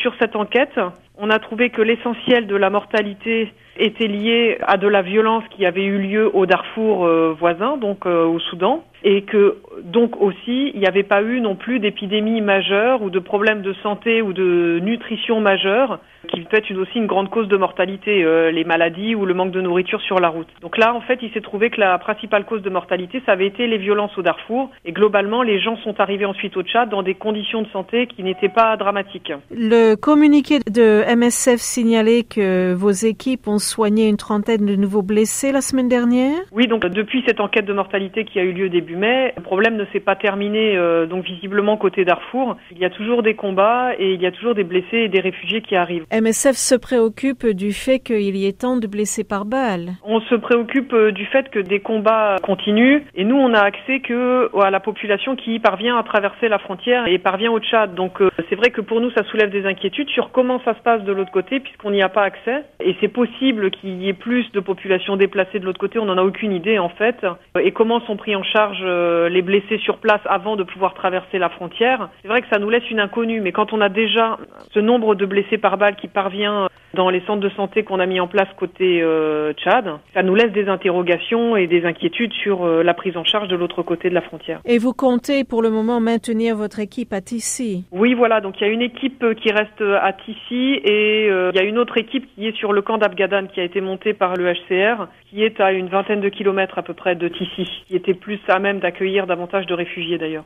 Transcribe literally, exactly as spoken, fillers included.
sur cette enquête, on a trouvé que l'essentiel de la mortalité était lié à de la violence qui avait eu lieu au Darfour euh, voisin, donc euh, au Soudan, et que donc aussi il n'y avait pas eu non plus d'épidémie majeure ou de problèmes de santé ou de nutrition majeure qui peut être une, aussi une grande cause de mortalité, euh, les maladies ou le manque de nourriture sur la route. Donc là, en fait, il s'est trouvé que la principale cause de mortalité, ça avait été les violences au Darfour, et globalement, les gens sont arrivés ensuite au Tchad dans des conditions de santé qui n'étaient pas dramatiques. Le communiqué de M S F signalait que vos équipes ont soigné une trentaine de nouveaux blessés la semaine dernière. Oui, donc depuis cette enquête de mortalité qui a eu lieu début mai, le problème ne s'est pas terminé, euh, donc visiblement côté Darfour. Il y a toujours des combats et il y a toujours des blessés et des réfugiés qui arrivent. M S F se préoccupe du fait qu'il y ait tant de blessés par balle. On se préoccupe du fait que des combats continuent et nous on a accès que à la population qui parvient à traverser la frontière et parvient au Tchad. Donc euh, c'est vrai que pour nous ça soulève des inquiétudes sur comment ça se passe de l'autre côté puisqu'on n'y a pas accès et c'est possible qu'il y ait plus de populations déplacées de l'autre côté, on n'en a aucune idée en fait. Et comment sont pris en charge euh, les blessés sur place avant de pouvoir traverser la frontière. C'est vrai que ça nous laisse une inconnue, mais quand on a déjà ce nombre de blessés par balle qui parvient dans les centres de santé qu'on a mis en place côté euh, Tchad, ça nous laisse des interrogations et des inquiétudes sur euh, la prise en charge de l'autre côté de la frontière. Et vous comptez pour le moment maintenir votre équipe à Tissi? Oui, voilà, donc il y a une équipe qui reste à Tissi et euh, il y a une autre équipe qui est sur le camp d'Abgadan qui a été montée par le H C R, qui est à une vingtaine de kilomètres à peu près de Tissi, qui était plus à même d'accueillir davantage de réfugiés d'ailleurs.